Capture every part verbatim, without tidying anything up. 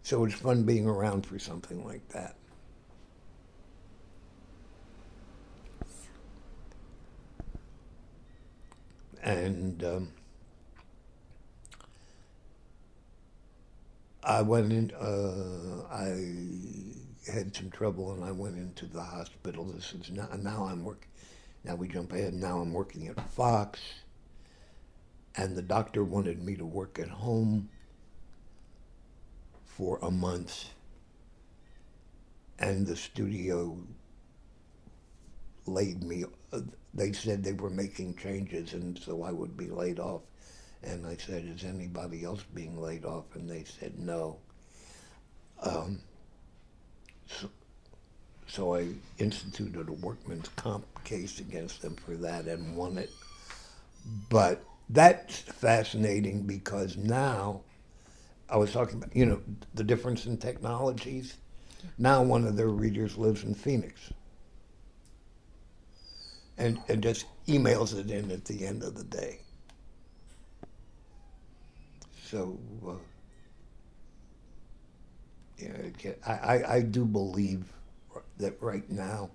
So it's fun being around for something like that. And um, I went in, uh, I had some trouble and I went into the hospital. This is now, now I'm working, now we jump ahead, now I'm working at Fox. And the doctor wanted me to work at home for a month. And the studio laid me, uh, they said they were making changes and so I would be laid off. And I said, is anybody else being laid off? And they said, no. Um, so, so I instituted a workman's comp case against them for that and won it. But that's fascinating because now, I was talking about, you know, the difference in technologies. Now one of their readers lives in Phoenix and, and just emails it in at the end of the day. So, uh, yeah, I, I, I do believe that right now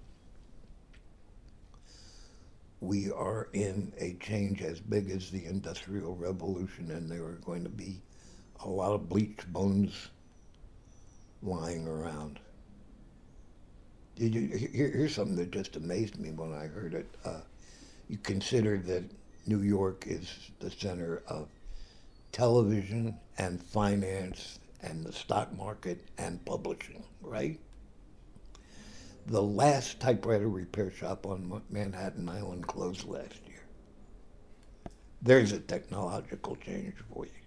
we are in a change as big as the Industrial Revolution, and there are going to be a lot of bleached bones lying around. Did you, here, here's something that just amazed me when I heard it. Uh, you consider that New York is the center of television and finance and the stock market and publishing, right? The last typewriter repair shop on Manhattan Island closed last year. There's a technological change for you.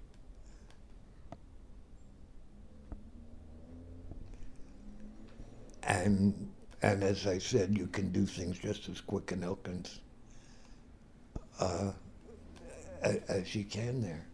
And and as I said, you can do things just as quick in Elkins uh, as you can there.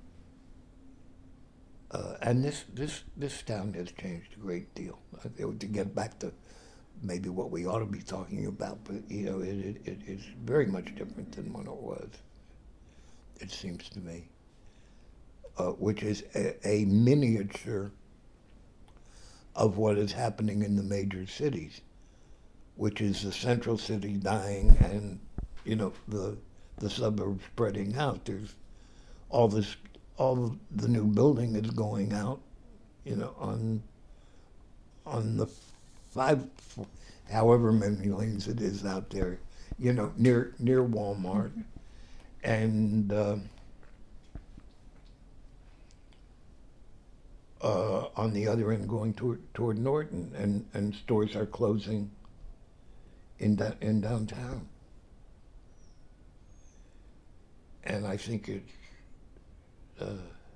Uh, and this, this, this town has changed a great deal. Uh, to get back to maybe what we ought to be talking about, but you know, it, it, it is very much different than when it was, it seems to me, uh, which is a, a miniature of what is happening in the major cities, which is the central city dying and, you know, the the suburbs spreading out. There's all this, all the new building is going out, you know, on on the five, however many lanes it is out there, you know, near near Walmart, mm-hmm. and uh, uh, on the other end going toward toward Norton, and, and stores are closing in da- in downtown, and I think it's. Uh,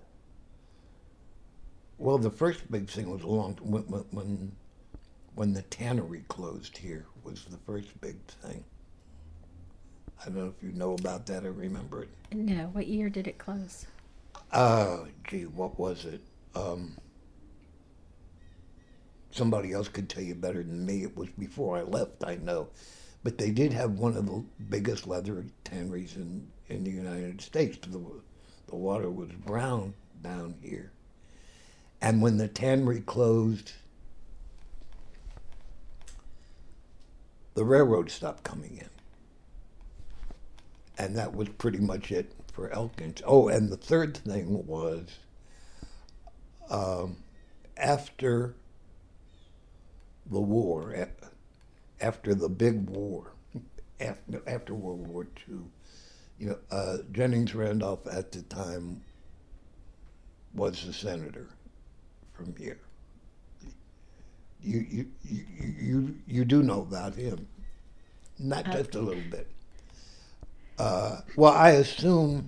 well, the first big thing was a long when when when the tannery closed here was the first big thing. I don't know if you know about that or remember it. No, what year did it close? Oh, gee, what was it? Um, somebody else could tell you better than me. It was before I left, I know. But they did have one of the biggest leather tanneries in, in the United States. The, the water was brown down here. And when the tannery closed, the railroad stopped coming in. And that was pretty much it for Elkins. Oh, and the third thing was um, after the war, after the big war, after, after World War Two, you know, uh, Jennings Randolph at the time was the senator from here. You you you you, you do know about him, not Uh, just a little bit. Uh, well, I assume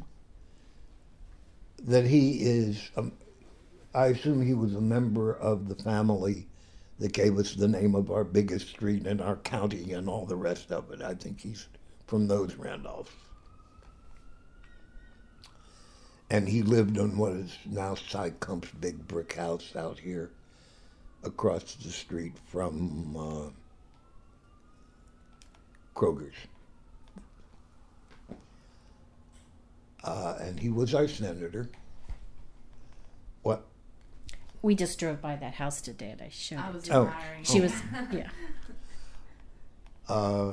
that he is. Um, I assume he was a member of the family that gave us the name of our biggest street in our county and all the rest of it. I think he's from those Randolphs. And he lived on what is now Cy Cump's big brick house out here across the street from uh, Kroger's. Uh, and he was our senator. What? We just drove by that house today and I showed I it was to Oh. her. admiring. She was, yeah. Uh,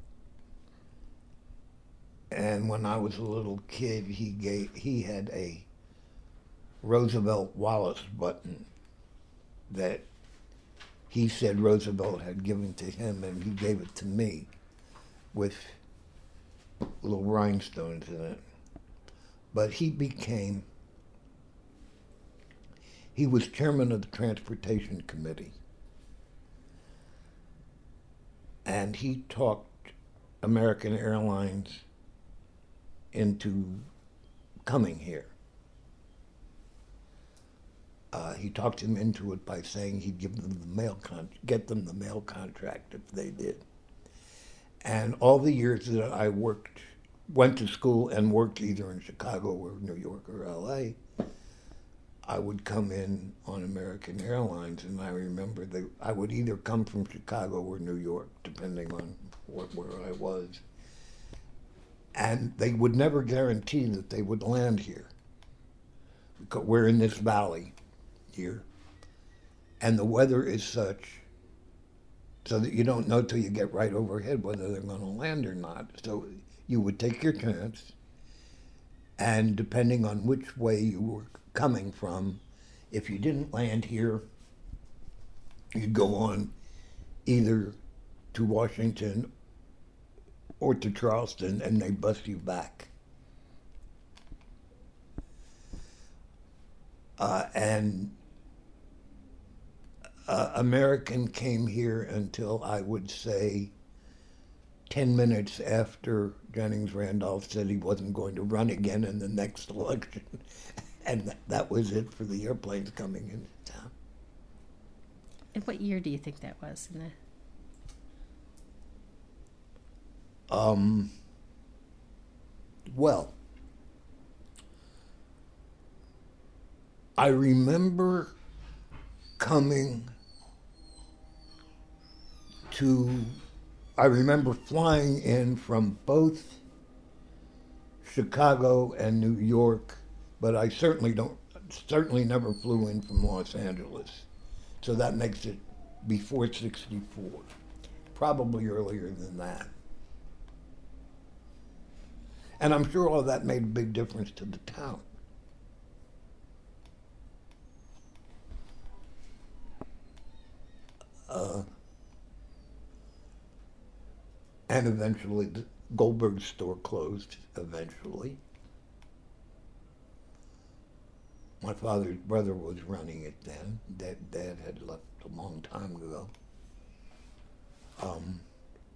and when I was a little kid, he gave he had a Roosevelt Wallace button that he said Roosevelt had given to him, and he gave it to me with little rhinestones in it. But he became, he was chairman of the Transportation Committee. And he talked American Airlines into coming here. Uh, he talked him into it by saying he'd give them the mail con- get them the mail contract if they did. And all the years that I worked, went to school and worked either in Chicago or New York or L A, I would come in on American Airlines, and I remember that I would either come from Chicago or New York, depending on what, where I was. And they would never guarantee that they would land here. Because we're in this valley here, and the weather is such so that you don't know till you get right overhead whether they're going to land or not. So you would take your chance, and depending on which way you were coming from, if you didn't land here, you'd go on either to Washington or to Charleston, and they bus you back. Uh, and uh, American came here until I would say ten minutes after Jennings Randolph said he wasn't going to run again in the next election. And th- that was it for the airplanes coming into town. And what year do you think that was? In the... Um, well, I remember coming to, I remember flying in from both Chicago and New York, but I certainly don't, certainly never flew in from Los Angeles. So that makes it before sixty-four, probably earlier than that. And I'm sure all of that made a big difference to the town. Uh, and eventually, the Goldberg store closed eventually. My father's brother was running it then. Dad, Dad had left a long time ago. Um,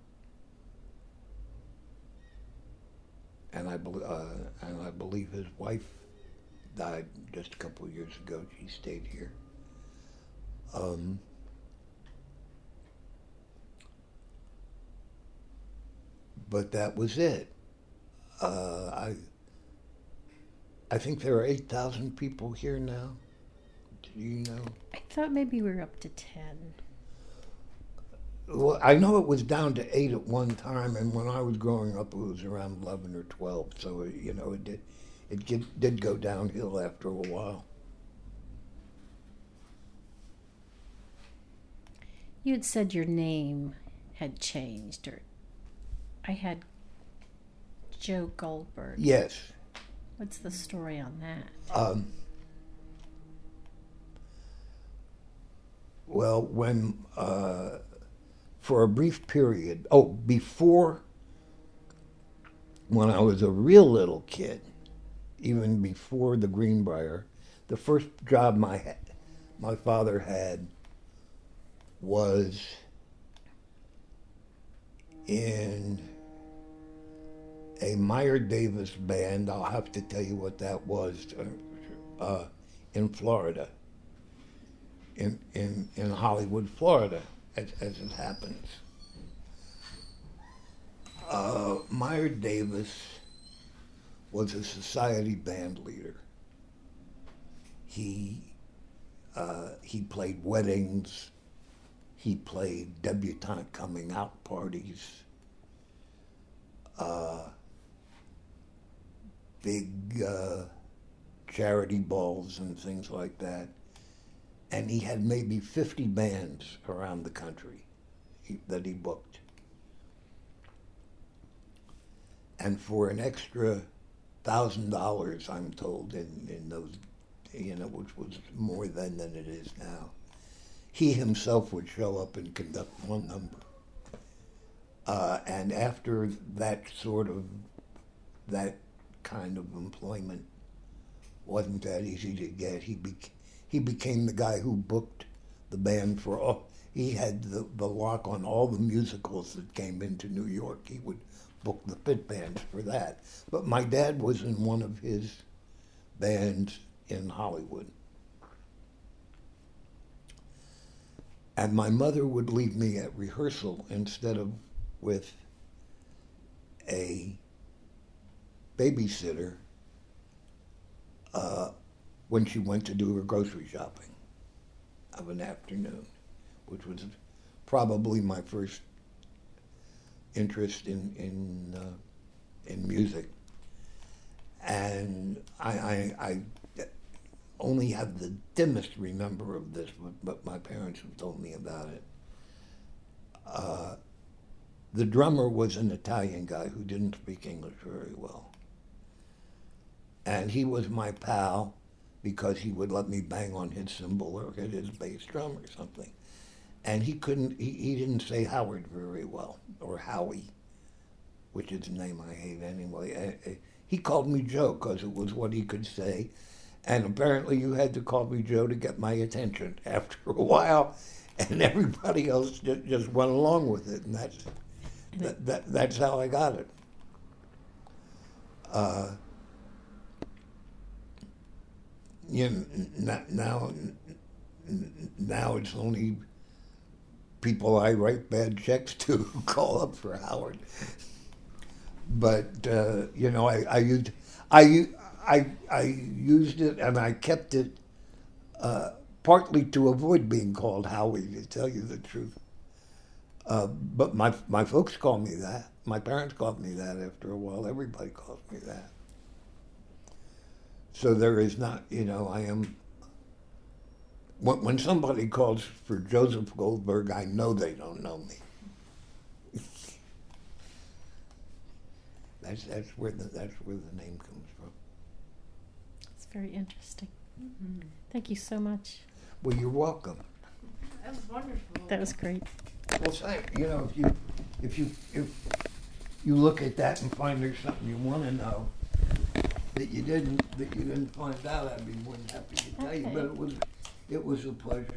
and I bel uh, and I believe his wife died just a couple of years ago. She stayed here. Um, but that was it. Uh, I I think there are eight thousand people here now. Do you know? I thought maybe we were up to ten. Well, I know it was down to eight at one time, and when I was growing up, it was around eleven or twelve. So you know, it did, it did, did go downhill after a while. You had said your name had changed, or I had Joe Goldberg. Yes. What's the story on that? Um, well, when uh, for a brief period, oh, before when I was a real little kid, even before the Greenbrier, the first job my my father had was in a Meyer Davis band. I'll have to tell you what that was. Uh, uh, in Florida, in in in Hollywood, Florida, as, as it happens. Uh, Meyer Davis was a society band leader. He uh, he played weddings. He played debutante coming out parties. Uh, big uh, charity balls and things like that. and he had maybe fifty bands around the country he, that he booked. And for an extra thousand dollars, I'm told, in, in those, you know, which was more then than it is now, he himself would show up and conduct one number. Uh, and after that sort of, that kind of employment wasn't that easy to get, he bec- he became the guy who booked the band for all. He had the, the lock on all the musicals that came into New York. He would book the pit bands for that. But my dad was in one of his bands in Hollywood. And my mother would leave me at rehearsal instead of with a babysitter uh, when she went to do her grocery shopping of an afternoon, which was probably my first interest in in uh, in music. And I, I, I only have the dimmest remember of this, but, but my parents have told me about it. Uh, the drummer was an Italian guy who didn't speak English very well. And he was my pal because he would let me bang on his cymbal or hit his bass drum or something. And he couldn't, he, he didn't say Howard very well, or Howie, which is a name I hate anyway. Uh, he called me Joe because it was what he could say. And apparently you had to call me Joe to get my attention after a while, and everybody else just, just went along with it, and that's, that, that, that's how I got it. Uh, you know, now, now it's only people I write bad checks to who call up for Howard. But, uh, you know, I, I used, I, I, I used it and I kept it uh, partly to avoid being called Howie, to tell you the truth. Uh, but my my folks called me that. My parents called me that after a while. Everybody calls me that. So there is not, you know, I am, when, when somebody calls for Joseph Goldberg, I know they don't know me. That's that's where the that's where the name comes from. It's very interesting. Mm-hmm. Thank you so much. Well, you're welcome. That was wonderful. That was great. Well, thank you. know, if you if you if you look at that and find there's something you want to know that you didn't that you didn't find out, I'd be more than happy to tell you. Okay. But it was it was a pleasure.